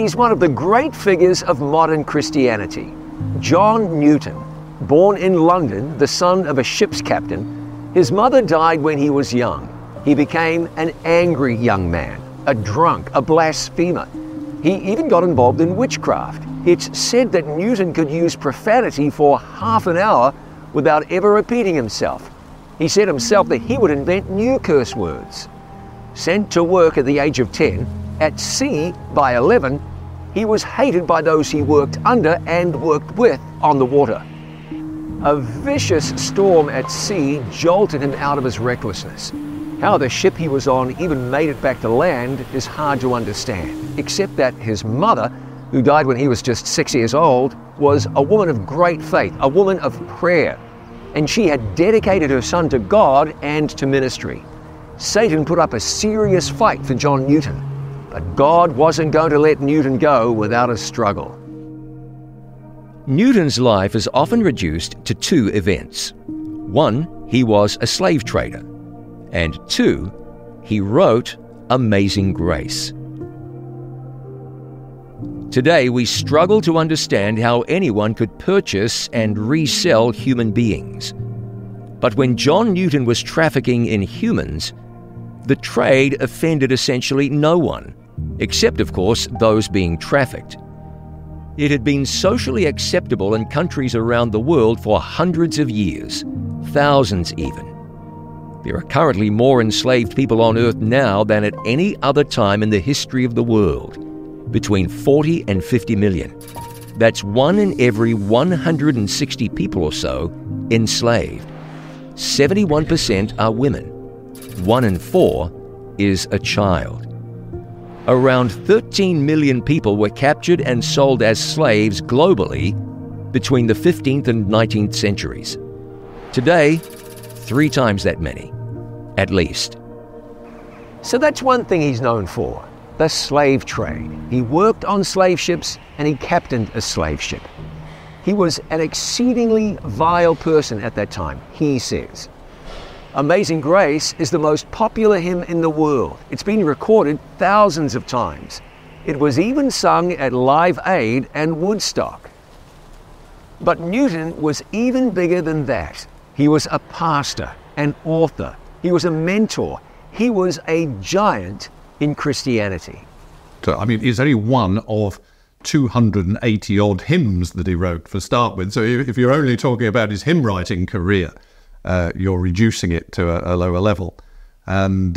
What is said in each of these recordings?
He's one of the great figures of modern Christianity. John Newton, born in London, the son of a ship's captain, his mother died when he was young. He became an angry young man, a drunk, a blasphemer. He even got involved in witchcraft. It's said that Newton could use profanity for half an hour without ever repeating himself. He said himself that he would invent new curse words. Sent to work at the age of 10, at sea by 11, he was hated by those he worked under and worked with on the water. A vicious storm at sea jolted him out of his recklessness. How the ship he was on even made it back to land is hard to understand, except that his mother, who died when he was just 6 years old, was a woman of great faith, a woman of prayer, and she had dedicated her son to God and to ministry. Satan put up a serious fight for John Newton, but God wasn't going to let Newton go without a struggle. Newton's life is often reduced to two events. One, he was a slave trader, and two, he wrote Amazing Grace. Today, we struggle to understand how anyone could purchase and resell human beings. But when John Newton was trafficking in humans, the trade offended essentially no one, except, of course, those being trafficked. It had been socially acceptable in countries around the world for hundreds of years, thousands even. There are currently more enslaved people on Earth now than at any other time in the history of the world, between 40 and 50 million. That's 1 in every 160 people or so enslaved. 71% are women. 1 in 4 is a child. Around 13 million people were captured and sold as slaves globally between the 15th and 19th centuries. Today, 3 times that many, at least. So that's one thing he's known for, the slave trade. He worked on slave ships and he captained a slave ship. He was an exceedingly vile person at that time, he says. Amazing Grace is the most popular hymn in the world. It's been recorded thousands of times. It was even sung at Live Aid and Woodstock. But Newton was even bigger than that. He was a pastor, an author. He was a mentor. He was a giant in Christianity. I mean, it's only one of 280 odd hymns that he wrote to start with. So if you're only talking about his hymn writing career, you're reducing it to a lower level. And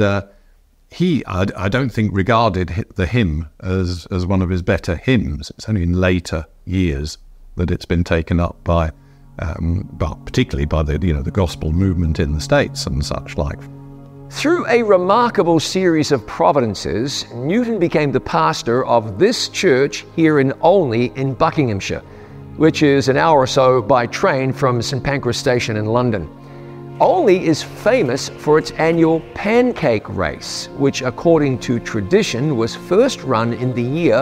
I don't think, regarded the hymn as one of his better hymns. It's only in later years that it's been taken up by, particularly by the gospel movement in the States and such like. Through a remarkable series of providences, Newton became the pastor of this church here in Olney in Buckinghamshire, which is an hour or so by train from St Pancras Station in London. Olney is famous for its annual pancake race, which according to tradition was first run in the year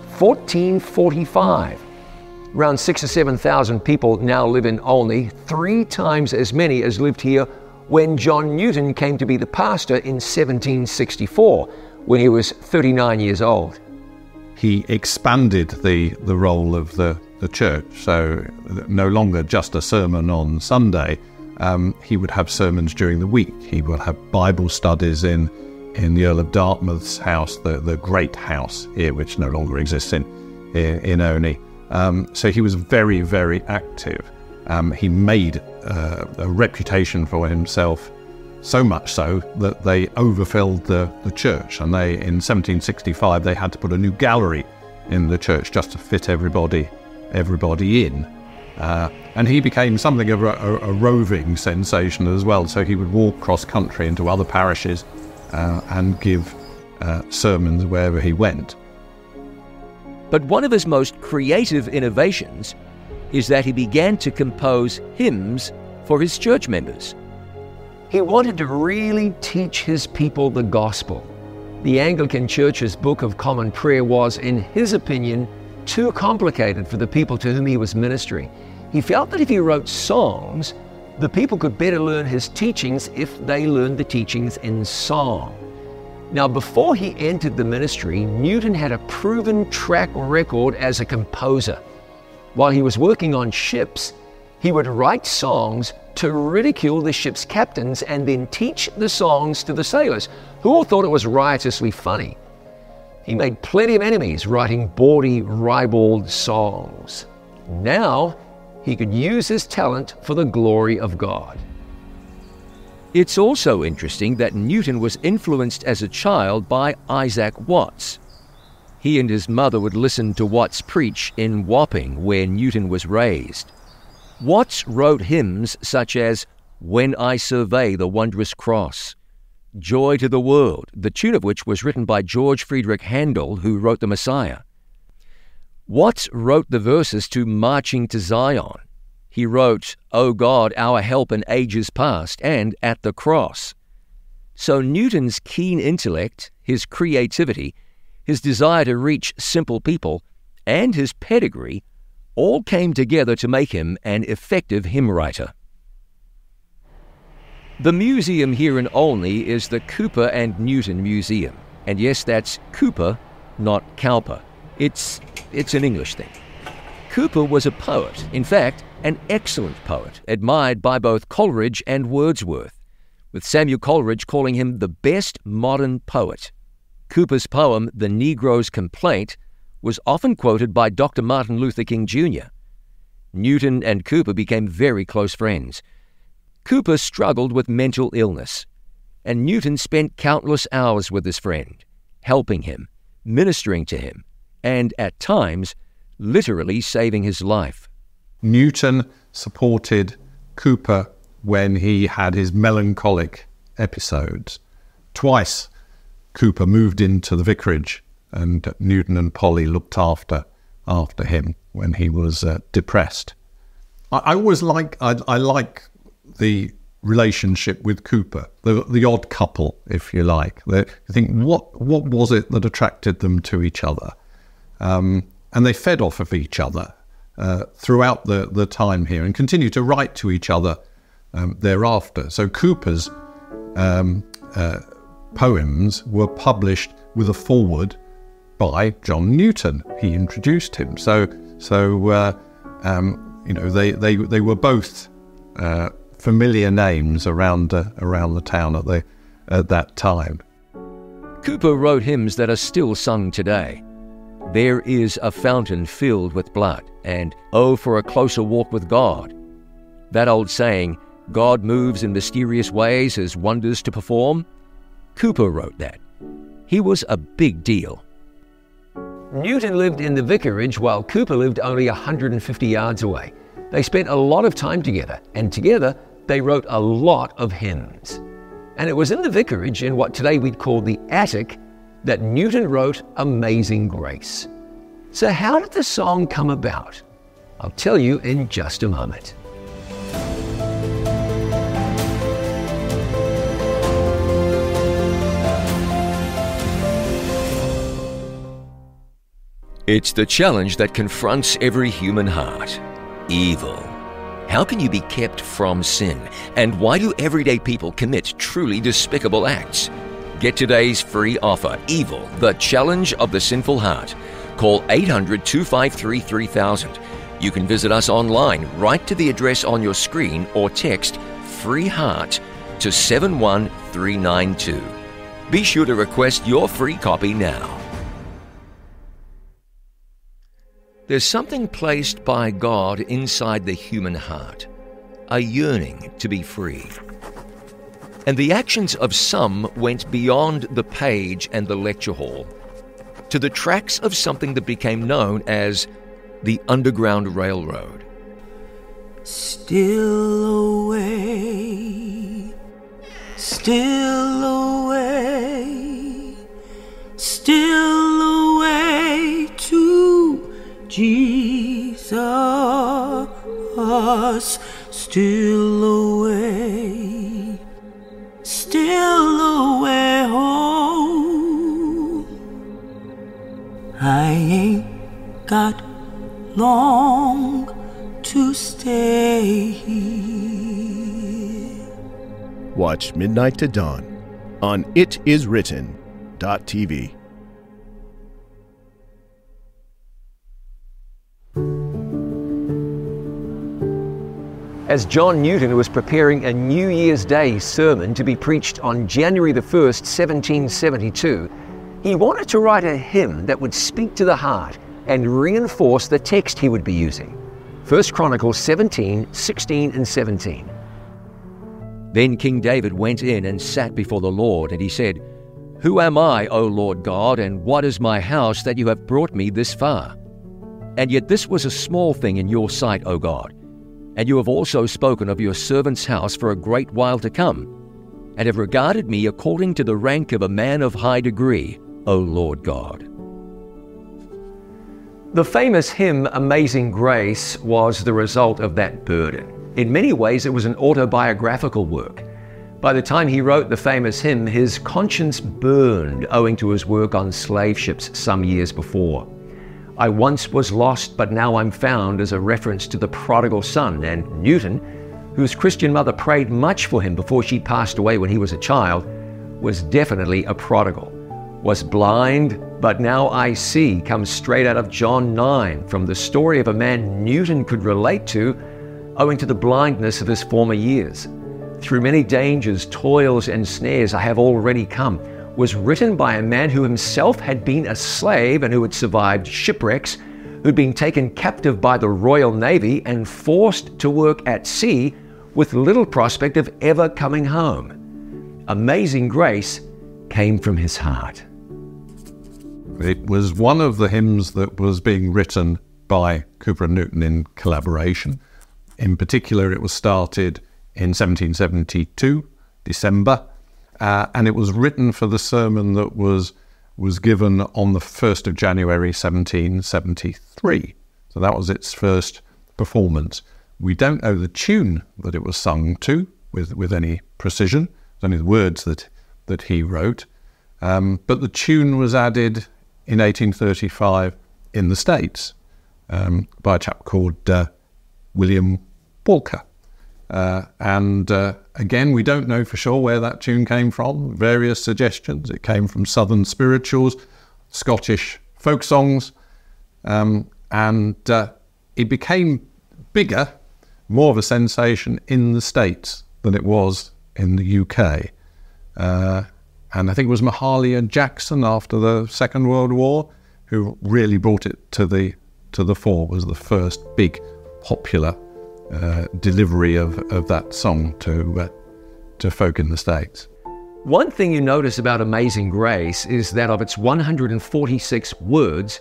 1445. Around 6,000 or 7,000 people now live in Olney, 3 times as many as lived here when John Newton came to be the pastor in 1764, when he was 39 years old. He expanded the role of the church, so no longer just a sermon on Sunday. He would have sermons during the week. He would have Bible studies in the Earl of Dartmouth's house, the great house here, which no longer exists in Olney. So he was very, very active. He made a reputation for himself, so much so that they overfilled the church, and in 1765 they had to put a new gallery in the church just to fit everybody in. And he became something of a roving sensation as well. So he would walk cross-country into other parishes and give sermons wherever he went. But one of his most creative innovations is that he began to compose hymns for his church members. He wanted to really teach his people the gospel. The Anglican Church's Book of Common Prayer was, in his opinion, too complicated for the people to whom he was ministering. He felt that if he wrote songs, the people could better learn his teachings if they learned the teachings in song. Now, before he entered the ministry, Newton had a proven track record as a composer. While he was working on ships, he would write songs to ridicule the ship's captains and then teach the songs to the sailors, who all thought it was riotously funny. He made plenty of enemies writing bawdy, ribald songs. Now, he could use his talent for the glory of God. It's also interesting that Newton was influenced as a child by Isaac Watts. He and his mother would listen to Watts preach in Wapping, where Newton was raised. Watts wrote hymns such as "When I Survey the Wondrous Cross," "Joy to the World," the tune of which was written by George Friedrich Handel, who wrote the Messiah. Watts wrote the verses to "Marching to Zion." He wrote, "O God, our help in ages past," and "At the Cross." So Newton's keen intellect, his creativity, his desire to reach simple people, and his pedigree all came together to make him an effective hymn writer. The museum here in Olney is the Cooper and Newton Museum. And yes, that's Cooper, not Cowper. It's an English thing. Cooper was a poet, in fact, an excellent poet, admired by both Coleridge and Wordsworth, with Samuel Coleridge calling him the best modern poet. Cooper's poem, "The Negro's Complaint," was often quoted by Dr. Martin Luther King Jr. Newton and Cooper became very close friends. Cooper struggled with mental illness, and Newton spent countless hours with his friend, helping him, ministering to him, and at times, literally saving his life. Newton supported Cooper when he had his melancholic episodes. Twice, Cooper moved into the vicarage, and Newton and Polly looked after him when he was depressed. I like the relationship with Cooper, the odd couple, if you like. I think, what was it that attracted them to each other? And they fed off of each other throughout the time here, and continued to write to each other thereafter. So Cooper's poems were published with a foreword by John Newton. He introduced him. So they were both familiar names around the town at that time. Cooper wrote hymns that are still sung today. "There is a fountain filled with blood," and "Oh, for a closer walk with God." That old saying, "God moves in mysterious ways, has wonders to perform." Cooper wrote that. He was a big deal. Newton lived in the vicarage while Cooper lived only 150 yards away. They spent a lot of time together, and together they wrote a lot of hymns. And it was in the vicarage, in what today we'd call the attic, that Newton wrote Amazing Grace. So how did the song come about? I'll tell you in just a moment. It's the challenge that confronts every human heart: evil. How can you be kept from sin? And why do everyday people commit truly despicable acts? Get today's free offer, Evil, the Challenge of the Sinful Heart. Call 800-253-3000. You can visit us online, right to the address on your screen, or text FREE HEART to 71392. Be sure to request your free copy now. There's something placed by God inside the human heart, a yearning to be free. And the actions of some went beyond the page and the lecture hall to the tracks of something that became known as the Underground Railroad. Still away, still away, still away to Jesus, still away, still away home. I ain't got long to stay here. Watch Midnight to Dawn on It Is Written, www.ccc.tv. As John Newton was preparing a New Year's Day sermon to be preached on January the 1st, 1772, he wanted to write a hymn that would speak to the heart and reinforce the text he would be using. 1 Chronicles 17, 16 and 17. Then King David went in and sat before the Lord, and he said, "Who am I, O Lord God, and what is my house that you have brought me this far? And yet this was a small thing in your sight, O God. And you have also spoken of your servant's house for a great while to come, and have regarded me according to the rank of a man of high degree, O Lord God." The famous hymn Amazing Grace was the result of that burden. In many ways, it was an autobiographical work. By the time he wrote the famous hymn, his conscience burned owing to his work on slave ships some years before. "I once was lost, but now I'm found" is a reference to the prodigal son, and Newton, whose Christian mother prayed much for him before she passed away when he was a child, was definitely a prodigal. "Was blind, but now I see" comes straight out of John 9, from the story of a man Newton could relate to owing to the blindness of his former years. "Through many dangers, toils, and snares I have already come" was written by a man who himself had been a slave and who had survived shipwrecks, who'd been taken captive by the Royal Navy and forced to work at sea with little prospect of ever coming home. Amazing Grace came from his heart. It was one of the hymns that was being written by Cooper and Newton in collaboration. In particular, it was started in 1772, December, and it was written for the sermon that was given on the 1st of January 1773. So that was its first performance. We don't know the tune that it was sung to with any precision. It's only the words that he wrote. But the tune was added in 1835 in the States by a chap called William Walker. Again, we don't know for sure where that tune came from. Various suggestions. It came from Southern spirituals, Scottish folk songs, and it became bigger, more of a sensation in the States than it was in the UK. And I think it was Mahalia Jackson after the Second World War who really brought it to the fore, was the first big popular delivery of that song to folk in the States. One thing you notice about Amazing Grace is that of its 146 words,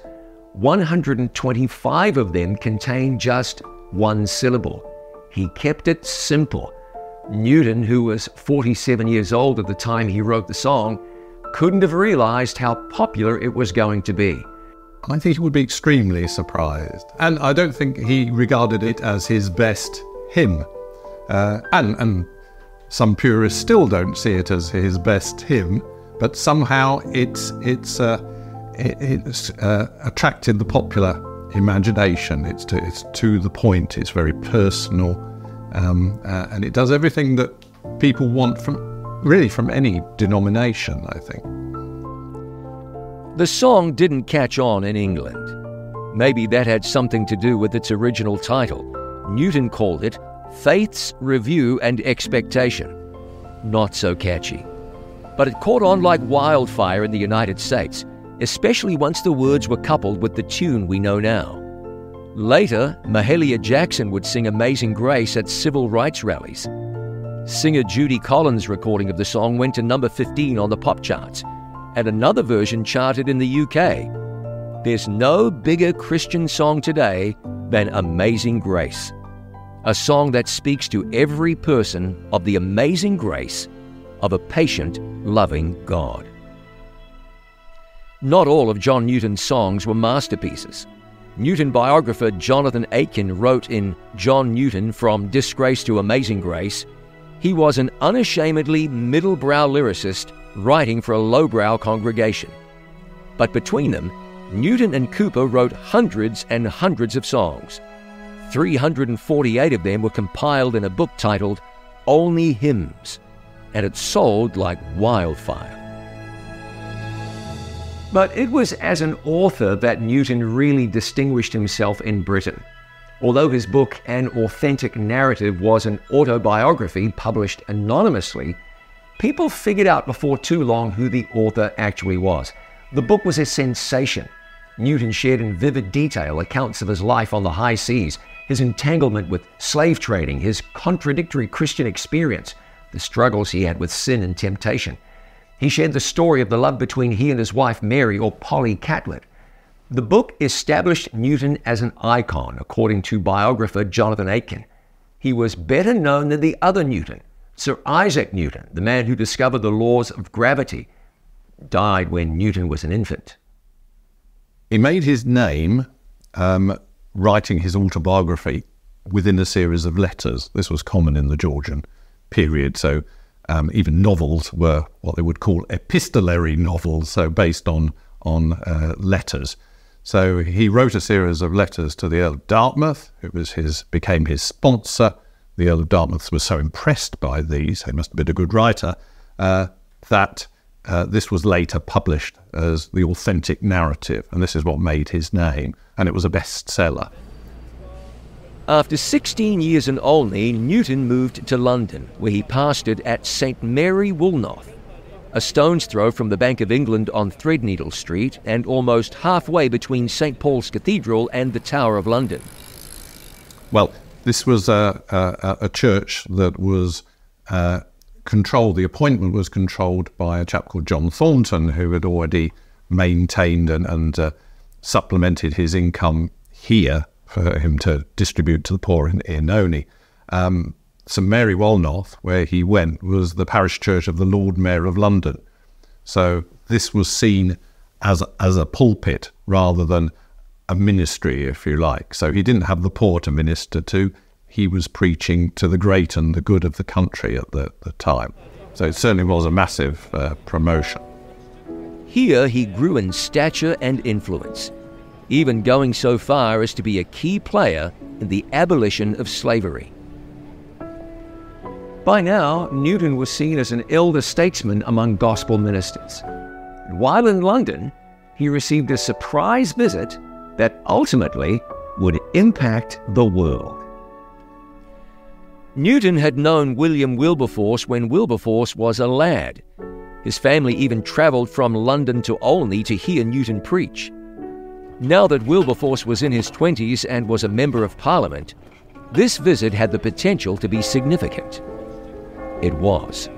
125 of them contain just one syllable. He kept it simple. Newton, who was 47 years old at the time he wrote the song, couldn't have realized how popular it was going to be. I think he would be extremely surprised. And I don't think he regarded it as his best hymn. And some purists still don't see it as his best hymn, but somehow it's attracted the popular imagination. It's to the point. It's very personal, and it does everything that people want from any denomination, I think. The song didn't catch on in England. Maybe that had something to do with its original title. Newton called it Faith's Review and Expectation. Not so catchy. But it caught on like wildfire in the United States, especially once the words were coupled with the tune we know now. Later, Mahalia Jackson would sing Amazing Grace at civil rights rallies. Singer Judy Collins' recording of the song went to number 15 on the pop charts, and another version charted in the UK. There's no bigger Christian song today than Amazing Grace, a song that speaks to every person of the amazing grace of a patient, loving God. Not all of John Newton's songs were masterpieces. Newton biographer Jonathan Aitken wrote in John Newton From Disgrace to Amazing Grace, he was an unashamedly middle-brow lyricist writing for a lowbrow congregation. But between them, Newton and Cooper wrote hundreds and hundreds of songs. 348 of them were compiled in a book titled Only Hymns, and it sold like wildfire. But it was as an author that Newton really distinguished himself in Britain. Although his book, An Authentic Narrative, was an autobiography published anonymously, people figured out before too long who the author actually was. The book was a sensation. Newton shared in vivid detail accounts of his life on the high seas, his entanglement with slave trading, his contradictory Christian experience, the struggles he had with sin and temptation. He shared the story of the love between he and his wife Mary, or Polly Catlett. The book established Newton as an icon, according to biographer Jonathan Aitken. He was better known than the other Newton. Sir Isaac Newton, the man who discovered the laws of gravity, died when Newton was an infant. He made his name writing his autobiography within a series of letters. This was common in the Georgian period, so even novels were what they would call epistolary novels, so based on letters. So he wrote a series of letters to the Earl of Dartmouth, who became his sponsor. The Earl of Dartmouth was so impressed by these, he must have been a good writer, that this was later published as the Authentic Narrative, and this is what made his name, and it was a bestseller. After 16 years in Olney, Newton moved to London, where he pastored at St Mary Woolnoth, a stone's throw from the Bank of England on Threadneedle Street and almost halfway between St Paul's Cathedral and the Tower of London. Well, this was a church that was controlled. The appointment was controlled by a chap called John Thornton, who had already maintained and supplemented his income here for him to distribute to the poor in Olney. St Mary Woolnoth, where he went, was the parish church of the Lord Mayor of London. So this was seen as a pulpit rather than a ministry, if you like. So he didn't have the poor to minister to. He was preaching to the great and the good of the country at the time. So it certainly was a massive promotion. Here he grew in stature and influence, even going so far as to be a key player in the abolition of slavery. By now, Newton was seen as an elder statesman among gospel ministers. While in London, he received a surprise visit that ultimately would impact the world. Newton had known William Wilberforce when Wilberforce was a lad. His family even travelled from London to Olney to hear Newton preach. Now that Wilberforce was in his 20s and was a member of Parliament, this visit had the potential to be significant. It was.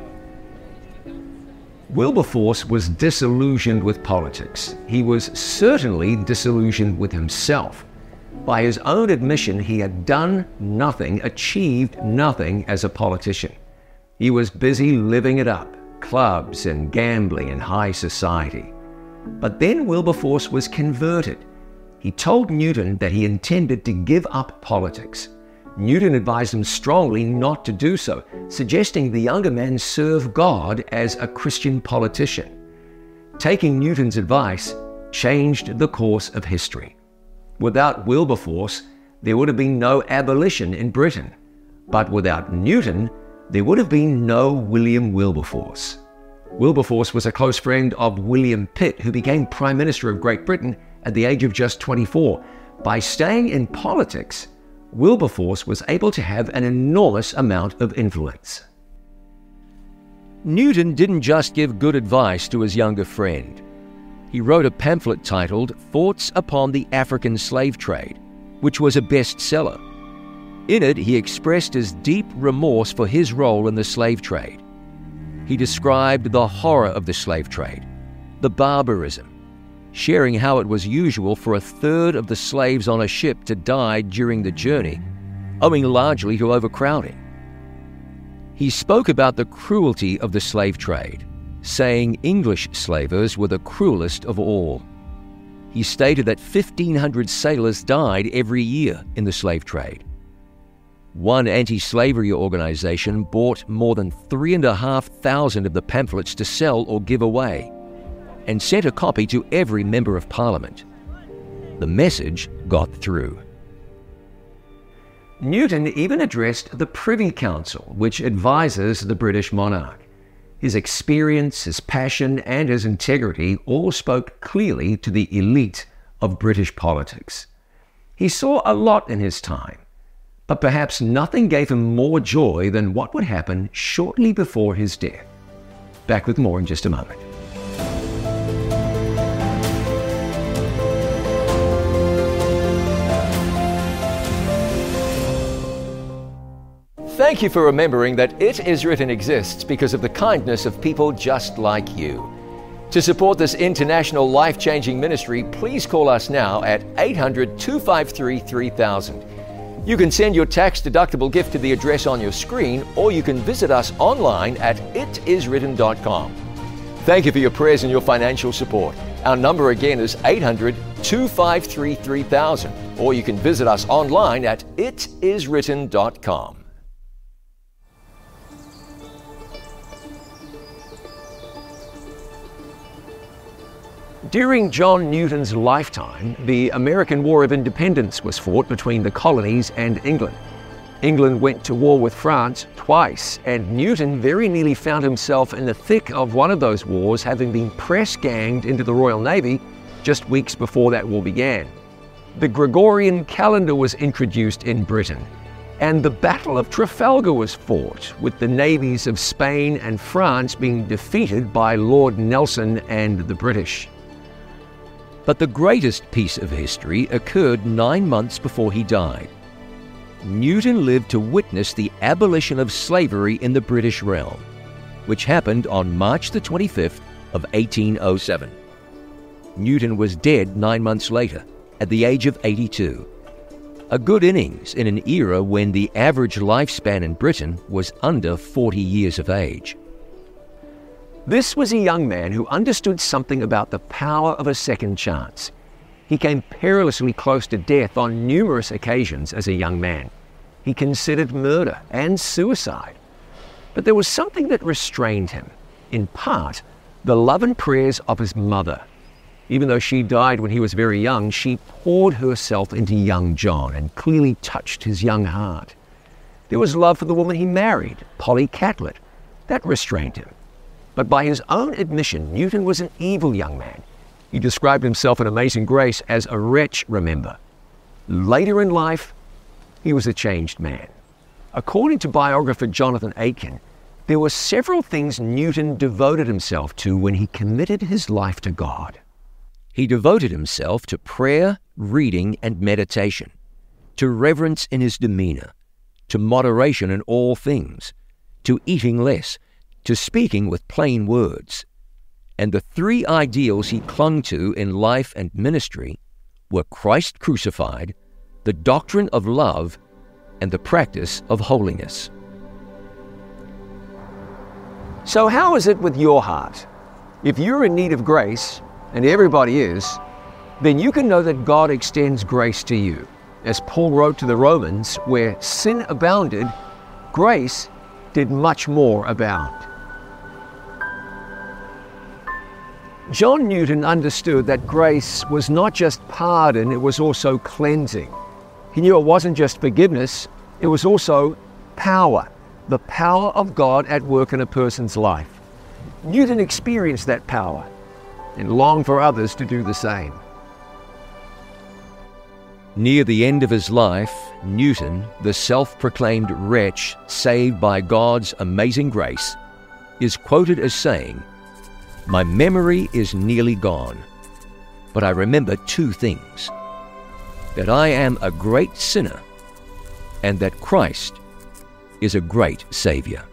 Wilberforce was disillusioned with politics. He was certainly disillusioned with himself. By his own admission, he had done nothing, achieved nothing as a politician. He was busy living it up, clubs and gambling and high society. But then Wilberforce was converted. He told Newton that he intended to give up politics. Newton advised him strongly not to do so, suggesting the younger man serve God as a Christian politician. Taking Newton's advice changed the course of history. Without Wilberforce, there would have been no abolition in Britain. But without Newton, there would have been no William Wilberforce. Wilberforce was a close friend of William Pitt, who became Prime Minister of Great Britain at the age of just 24. By staying in politics, Wilberforce was able to have an enormous amount of influence. Newton didn't just give good advice to his younger friend. He wrote a pamphlet titled Thoughts Upon the African Slave Trade, which was a bestseller. In it, he expressed his deep remorse for his role in the slave trade. He described the horror of the slave trade, the barbarism, sharing how it was usual for a third of the slaves on a ship to die during the journey, owing largely to overcrowding. He spoke about the cruelty of the slave trade, saying English slavers were the cruelest of all. He stated that 1,500 sailors died every year in the slave trade. One anti-slavery organization bought more than 3,500 of the pamphlets to sell or give away, and sent a copy to every member of Parliament. The message got through. Newton even addressed the Privy Council, which advises the British monarch. His experience, his passion, and his integrity all spoke clearly to the elite of British politics. He saw a lot in his time, but perhaps nothing gave him more joy than what would happen shortly before his death. Back with more in just a moment. Thank you for remembering that It Is Written exists because of the kindness of people just like you. To support this international life-changing ministry, please call us now at 800-253-3000. You can send your tax-deductible gift to the address on your screen, or you can visit us online at itiswritten.com. Thank you for your prayers and your financial support. Our number again is 800-253-3000, or you can visit us online at itiswritten.com. During John Newton's lifetime, the American War of Independence was fought between the colonies and England. England went to war with France twice, and Newton very nearly found himself in the thick of one of those wars, having been press-ganged into the Royal Navy just weeks before that war began. The Gregorian calendar was introduced in Britain, and the Battle of Trafalgar was fought, with the navies of Spain and France being defeated by Lord Nelson and the British. But the greatest piece of history occurred 9 months before he died. Newton lived to witness the abolition of slavery in the British realm, which happened on March the 25th of 1807. Newton was dead 9 months later, at the age of 82. A good innings in an era when the average lifespan in Britain was under 40 years of age. This was a young man who understood something about the power of a second chance. He came perilously close to death on numerous occasions as a young man. He considered murder and suicide. But there was something that restrained him, in part, the love and prayers of his mother. Even though she died when he was very young, she poured herself into young John and clearly touched his young heart. There was love for the woman he married, Polly Catlett. That restrained him. But by his own admission, Newton was an evil young man. He described himself in Amazing Grace as a wretch, remember. Later in life, he was a changed man. According to biographer Jonathan Aitken, there were several things Newton devoted himself to when he committed his life to God. He devoted himself to prayer, reading, and meditation, to reverence in his demeanor, to moderation in all things, to eating less, to speaking with plain words. And the three ideals he clung to in life and ministry were Christ crucified, the doctrine of love, and the practice of holiness. So how is it with your heart? If you're in need of grace, and everybody is, then you can know that God extends grace to you. As Paul wrote to the Romans, where sin abounded, grace did much more abound. John Newton understood that grace was not just pardon, it was also cleansing. He knew it wasn't just forgiveness, it was also power, the power of God at work in a person's life. Newton experienced that power and longed for others to do the same. Near the end of his life, Newton, the self-proclaimed wretch saved by God's amazing grace, is quoted as saying, "My memory is nearly gone, but I remember two things: that I am a great sinner, and that Christ is a great Savior."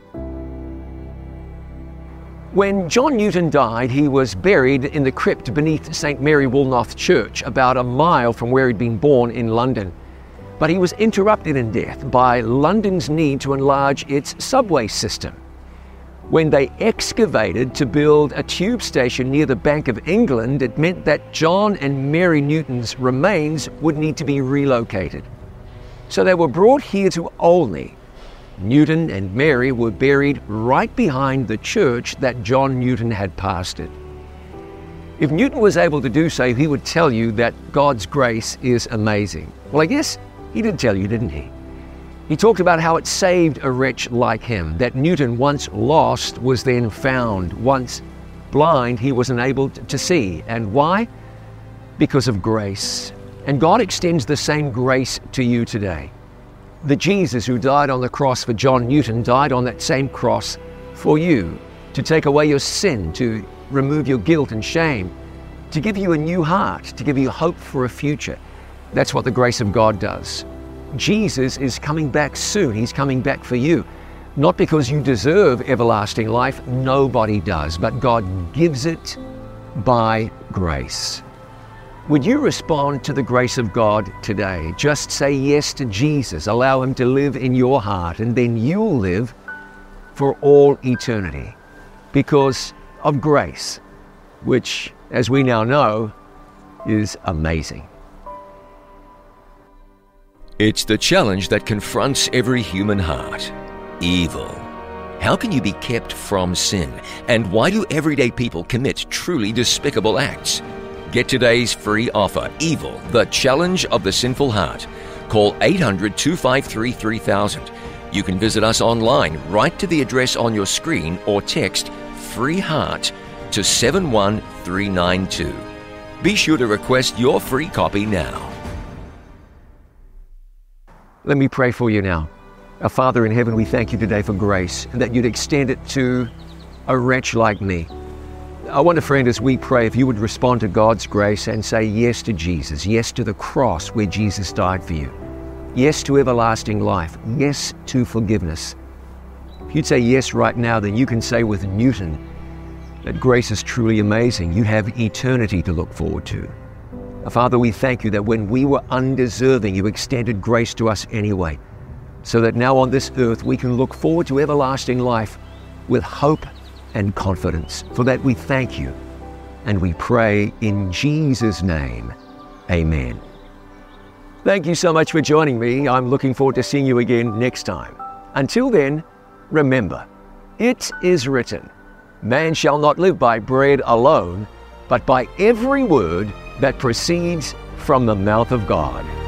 When John Newton died, he was buried in the crypt beneath St. Mary Woolnoth Church, about a mile from where he'd been born in London. But he was interrupted in death by London's need to enlarge its subway system. When they excavated to build a tube station near the Bank of England, it meant that John and Mary Newton's remains would need to be relocated. So they were brought here to Olney. Newton and Mary were buried right behind the church that John Newton had pastored. If Newton was able to do so, he would tell you that God's grace is amazing. Well, I guess he did tell you, didn't he? He talked about how it saved a wretch like him, that Newton, once lost, was then found. Once blind, he was enabled to see. And why? Because of grace. And God extends the same grace to you today. The Jesus who died on the cross for John Newton died on that same cross for you, to take away your sin, to remove your guilt and shame, to give you a new heart, to give you hope for a future. That's what the grace of God does. Jesus is coming back soon. He's coming back for you. Not because you deserve everlasting life, nobody does, but God gives it by grace. Would you respond to the grace of God today? Just say yes to Jesus. Allow Him to live in your heart, and then you'll live for all eternity because of grace, which, as we now know, is amazing. It's the challenge that confronts every human heart: evil. How can you be kept from sin? And why do everyday people commit truly despicable acts? Get today's free offer, Evil, the Challenge of the Sinful Heart. Call 800-253-3000. You can visit us online, write to the address on your screen, or text FREE HEART to 71392. Be sure to request your free copy now. Let me pray for you now. Our Father in heaven, we thank you today for grace, and that you'd extend it to a wretch like me. I wonder, friend, as we pray, if you would respond to God's grace and say yes to Jesus, yes to the cross where Jesus died for you, yes to everlasting life, yes to forgiveness. If you'd say yes right now, then you can say with Newton that grace is truly amazing. You have eternity to look forward to. Father, we thank you that when we were undeserving, you extended grace to us anyway, so that now on this earth we can look forward to everlasting life with hope and confidence. For that we thank you, and we pray in Jesus' name. Amen. Thank you so much for joining me. I'm looking forward to seeing you again next time. Until then, remember, it is written, man shall not live by bread alone, but by every word that proceeds from the mouth of God.